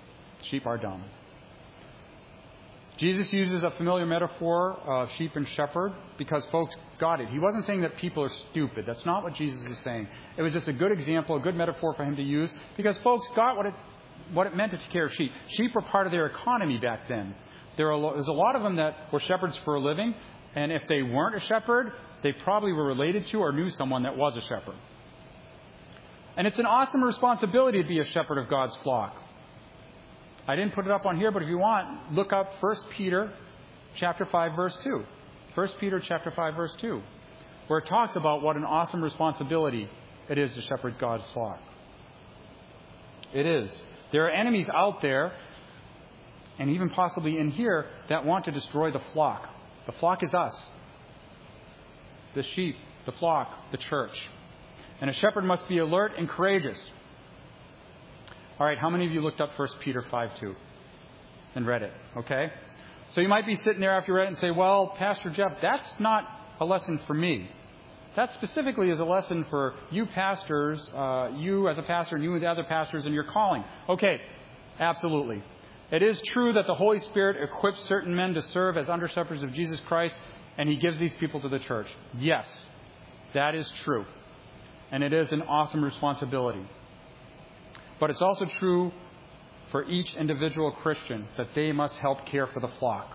Sheep are dumb. Jesus uses a familiar metaphor of sheep and shepherd because folks got it. He wasn't saying that people are stupid. That's not what Jesus is saying. It was just a good example, a good metaphor for him to use because folks got what it meant to take care of sheep. Sheep were part of their economy back then. There's a lot of them that were shepherds for a living, and if they weren't a shepherd, they probably were related to or knew someone that was a shepherd. And it's an awesome responsibility to be a shepherd of God's flock. I didn't put it up on here, but if you want, look up 1 Peter chapter 5, verse 2. 1 Peter chapter 5, verse 2, where it talks about what an awesome responsibility it is to shepherd God's flock. It is. There are enemies out there, and even possibly in here, that want to destroy the flock. The flock is us. The sheep, the flock, the church. And a shepherd must be alert and courageous. All right, how many of you looked up 1 Peter 5:2 and read it? Okay? So you might be sitting there after you read it and say, well, Pastor Jeff, that's not a lesson for me. That specifically is a lesson for you pastors, you as a pastor, and you and the other pastors in your calling. Okay, absolutely. It is true that the Holy Spirit equips certain men to serve as under-shepherds of Jesus Christ, and He gives these people to the church. Yes, that is true. And it is an awesome responsibility. But it's also true for each individual Christian that they must help care for the flock.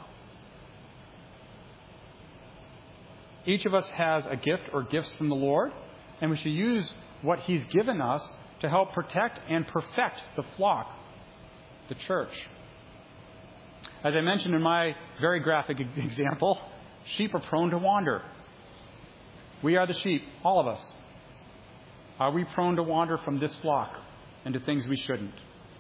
Each of us has a gift or gifts from the Lord, and we should use what He's given us to help protect and perfect the flock, the church. As I mentioned in my very graphic example, sheep are prone to wander. We are the sheep, all of us. Are we prone to wander from this flock into things we shouldn't?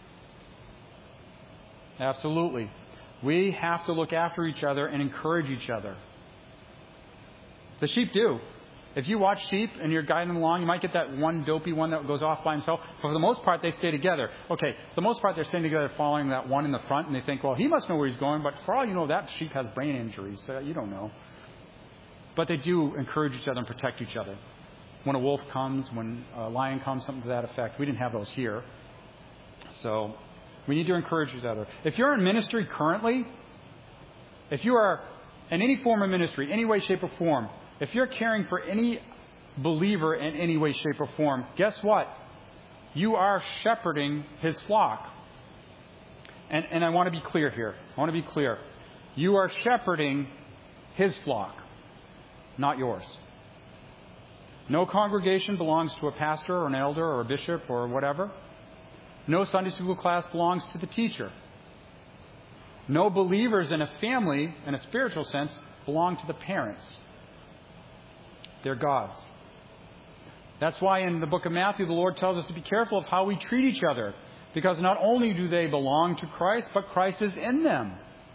Absolutely. We have to look after each other and encourage each other. The sheep do. If you watch sheep and you're guiding them along, you might get that one dopey one that goes off by himself. But for the most part, they stay together. Okay, for the most part, they're staying together following that one in the front, and they think, well, he must know where he's going, but for all you know, that sheep has brain injuries, so you don't know. But they do encourage each other and protect each other. When a wolf comes, when a lion comes, something to that effect. We didn't have those here. So we need to encourage each other. If you're in ministry currently, if you are in any form of ministry, any way, shape, or form, if you're caring for any believer in any way, shape, or form, guess what? You are shepherding his flock. And I want to be clear here. I want to be clear. You are shepherding his flock, not yours. No congregation belongs to a pastor or an elder or a bishop or whatever. No Sunday school class belongs to the teacher. No believers in a family, in a spiritual sense, belong to the parents. They're God's. That's why in the book of Matthew, the Lord tells us to be careful of how we treat each other. Because not only do they belong to Christ, but Christ is in them.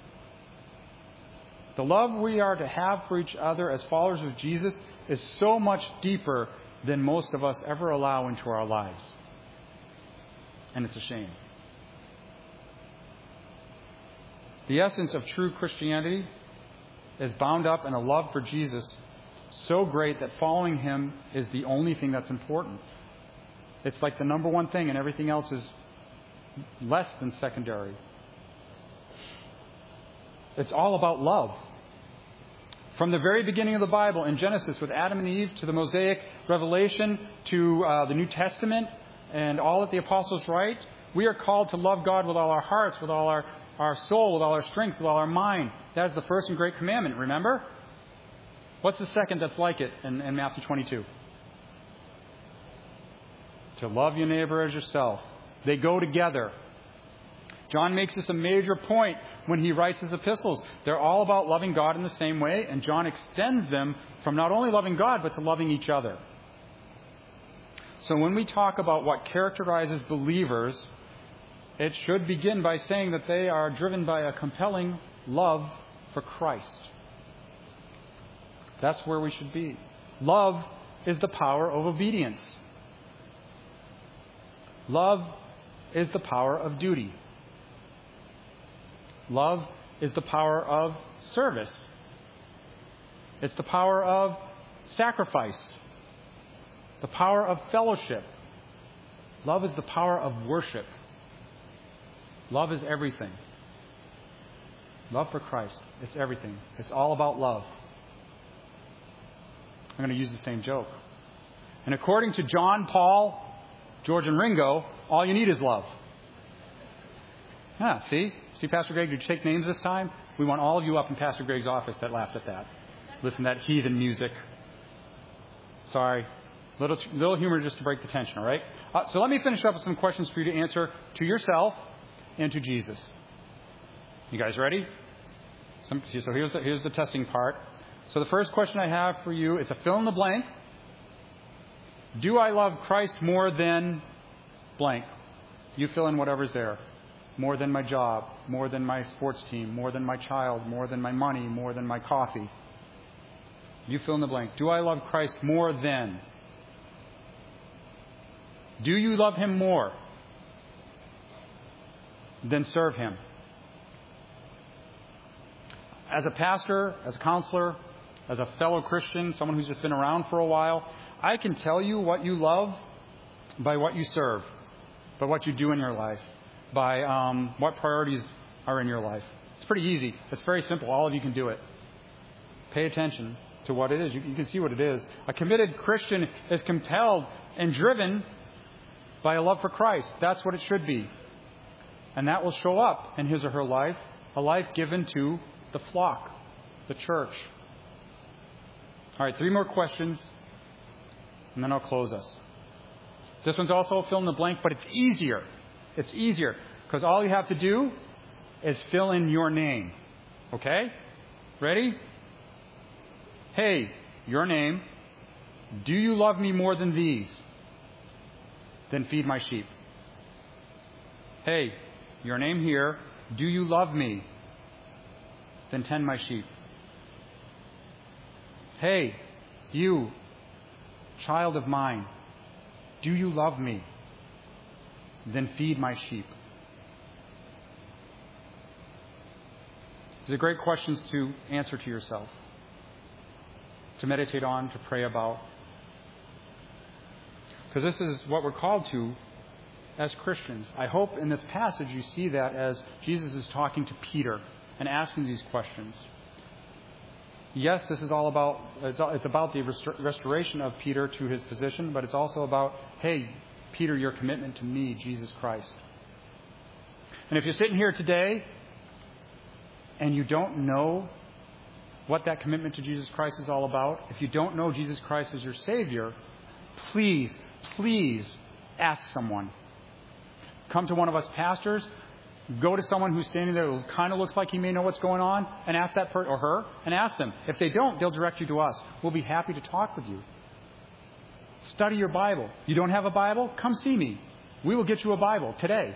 The love we are to have for each other as followers of Jesus is so much deeper than most of us ever allow into our lives. And it's a shame. The essence of true Christianity is bound up in a love for Jesus so great that following Him is the only thing that's important. It's like the number one thing, and everything else is less than secondary. It's all about love. From the very beginning of the Bible, in Genesis with Adam and Eve, to the Mosaic Revelation, to the New Testament, and all that the apostles write, we are called to love God with all our hearts, with all our soul, with all our strength, with all our mind. That is the first and great commandment, remember? What's the second that's like it in Matthew 22? To love your neighbor as yourself. They go together. John makes this a major point when he writes his epistles. They're all about loving God in the same way, and John extends them from not only loving God, but to loving each other. So when we talk about what characterizes believers, it should begin by saying that they are driven by a compelling love for Christ. That's where we should be. Love is the power of obedience. Love is the power of duty. Love is the power of service. It's the power of sacrifice. The power of fellowship. Love is the power of worship. Love is everything. Love for Christ. It's everything. It's all about love. I'm going to use the same joke. And according to John, Paul, George, and Ringo, all you need is love. See? See, Pastor Greg, did you take names this time? We want all of you up in Pastor Greg's office that laughed at that. Listen to that heathen music. Sorry. Little humor just to break the tension, all right? So let me finish up with some questions for you to answer to yourself and to Jesus. You guys ready? So here's the testing part. So the first question I have for you is a fill in the blank. Do I love Christ more than blank? You fill in whatever's there. More than my job, more than my sports team, more than my child, more than my money, more than my coffee. You fill in the blank. Do I love Christ more than? Do you love Him more than serve Him? As a pastor, as a counselor, as a fellow Christian, someone who's just been around for a while, I can tell you what you love by what you serve, by what you do in your life, by what priorities are in your life. It's pretty easy. It's very simple. All of you can do it. Pay attention to what it is. You can see what it is. A committed Christian is compelled and driven by a love for Christ. That's what it should be. And that will show up in his or her life, a life given to the flock, the church. All right, 3 more questions, and then I'll close us. This one's also fill in the blank, but it's easier. It's easier because all you have to do is fill in your name. Okay? Ready? Hey, your name. Do you love me more than these? Then feed my sheep. Hey, your name here. Do you love me? Then tend my sheep. Hey, you, child of mine. Do you love me? Then feed my sheep. These are great questions to answer to yourself, to meditate on, to pray about. Because this is what we're called to as Christians. I hope in this passage you see that as Jesus is talking to Peter and asking these questions. Yes, this is all about, it's about the restoration of Peter to his position, but it's also about, hey, Peter, your commitment to me, Jesus Christ. And if you're sitting here today and you don't know what that commitment to Jesus Christ is all about, if you don't know Jesus Christ as your Savior, please ask someone. Come to one of us pastors. Go to someone who's standing there who kind of looks like he may know what's going on, and ask that person or her, and ask them. If they don't, they'll direct you to us. We'll be happy to talk with you. Study your Bible. You don't have a Bible? Come see me. We will get you a Bible today.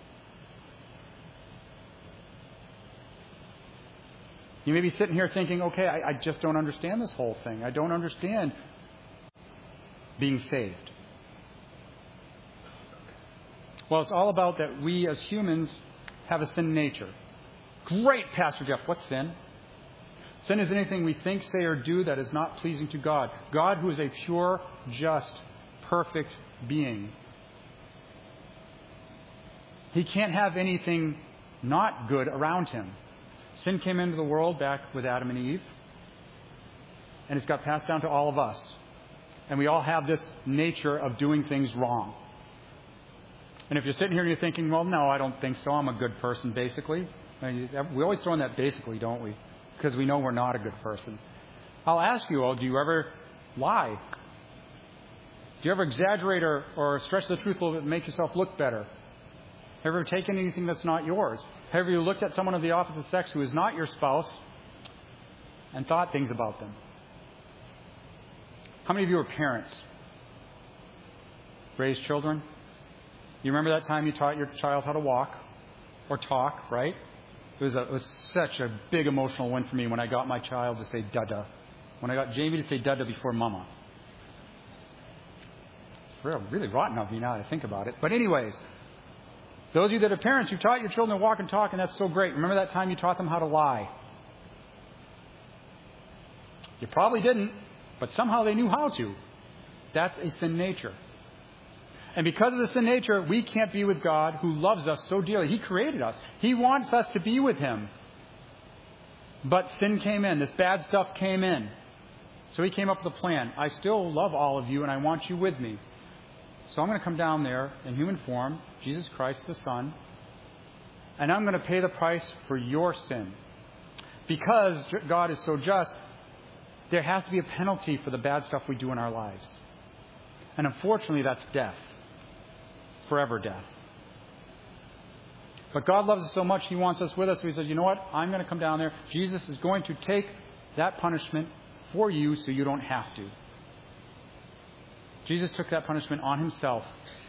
You may be sitting here thinking, okay, I just don't understand this whole thing. I don't understand being saved. Well, it's all about that we as humans have a sin nature. Great, Pastor Jeff. What's sin? Sin is anything we think, say, or do that is not pleasing to God. God, who is a pure, just, perfect being. He can't have anything not good around Him. Sin came into the world back with Adam and Eve, and it's got passed down to all of us. And we all have this nature of doing things wrong. And if you're sitting here and you're thinking, well, no, I don't think so. I'm a good person, basically. We always throw in that basically, don't we? Because we know we're not a good person. I'll ask you all, do you ever lie? Do you ever exaggerate or stretch the truth a little bit and make yourself look better? Have you ever taken anything that's not yours? Have you looked at someone of the opposite sex who is not your spouse and thought things about them? How many of you are parents? Raised children? You remember that time you taught your child how to walk or talk, right? It was such a big emotional win for me when I got my child to say dada. When I got Jamie to say dada before mama. It's really rotten of me now that I think about it. But anyways, those of you that are parents, you taught your children to walk and talk, and that's so great. Remember that time you taught them how to lie? You probably didn't, but somehow they knew how to. That's a sin nature. And because of the sin nature, we can't be with God who loves us so dearly. He created us. He wants us to be with Him. But sin came in. This bad stuff came in. So He came up with a plan. I still love all of you and I want you with me. So I'm going to come down there in human form, Jesus Christ the Son, and I'm going to pay the price for your sin. Because God is so just, there has to be a penalty for the bad stuff we do in our lives. And unfortunately, that's death. Forever death. But God loves us so much, He wants us with us. So He said, you know what? I'm going to come down there. Jesus is going to take that punishment for you so you don't have to. Jesus took that punishment on Himself.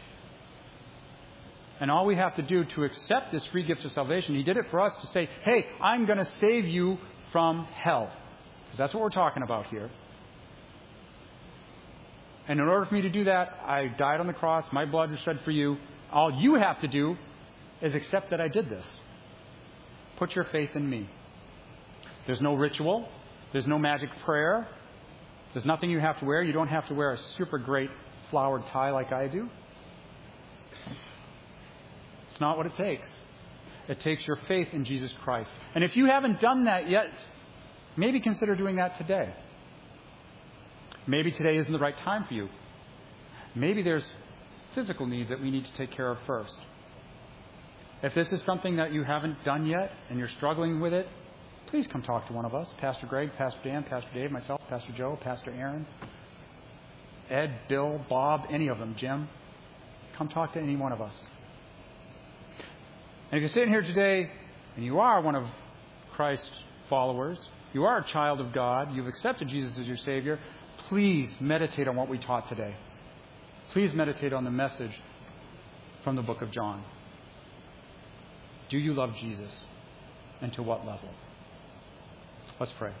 And all we have to do to accept this free gift of salvation, He did it for us to say, hey, I'm going to save you from hell. Because that's what we're talking about here. And in order for me to do that, I died on the cross. My blood was shed for you. All you have to do is accept that I did this. Put your faith in me. There's no ritual. There's no magic prayer. There's nothing you have to wear. You don't have to wear a super great flowered tie like I do. It's not what it takes. It takes your faith in Jesus Christ. And if you haven't done that yet, maybe consider doing that today. Maybe today isn't the right time for you. Maybe there's physical needs that we need to take care of first. If this is something that you haven't done yet and you're struggling with it, please come talk to one of us. Pastor Greg, Pastor Dan, Pastor Dave, myself, Pastor Joe, Pastor Aaron, Ed, Bill, Bob, any of them, Jim. Come talk to any one of us. And if you're sitting here today and you are one of Christ's followers, you are a child of God, you've accepted Jesus as your Savior, please meditate on what we taught today. Please meditate on the message from the book of John. Do you love Jesus? And to what level? Let's pray.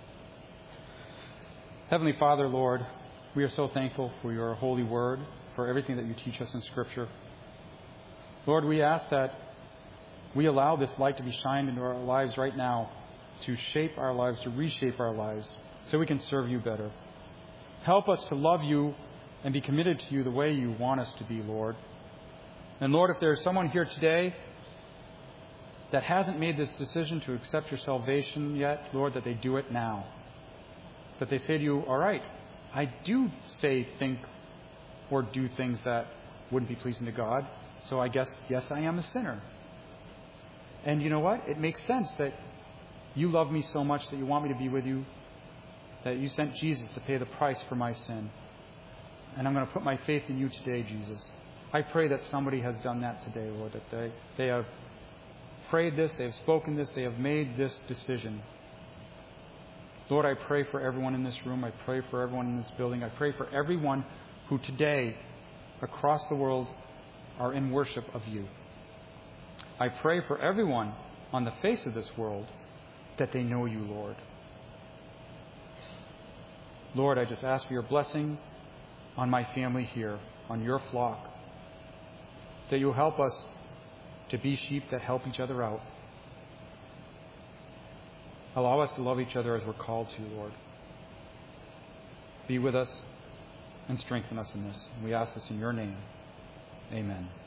Heavenly Father, Lord, we are so thankful for your holy word, for everything that you teach us in Scripture. Lord, we ask that we allow this light to be shined into our lives right now, to shape our lives, to reshape our lives, so we can serve you better. Help us to love you and be committed to you the way you want us to be, Lord. And Lord, if there's someone here today that hasn't made this decision to accept your salvation yet, Lord, that they do it now. That they say to you, all right, I do say, think, or do things that wouldn't be pleasing to God, so I guess, yes, I am a sinner. And you know what? It makes sense that you love me so much that you want me to be with you, that you sent Jesus to pay the price for my sin. And I'm going to put my faith in you today, Jesus. I pray that somebody has done that today, Lord, that they have prayed this, they have spoken this, they have made this decision. Lord, I pray for everyone in this room. I pray for everyone in this building. I pray for everyone who today, across the world, are in worship of you. I pray for everyone on the face of this world that they know you, Lord. Lord, I just ask for your blessing on my family here, on your flock, that you'll help us to be sheep that help each other out. Allow us to love each other as we're called to, Lord. Be with us and strengthen us in this. We ask this in your name. Amen.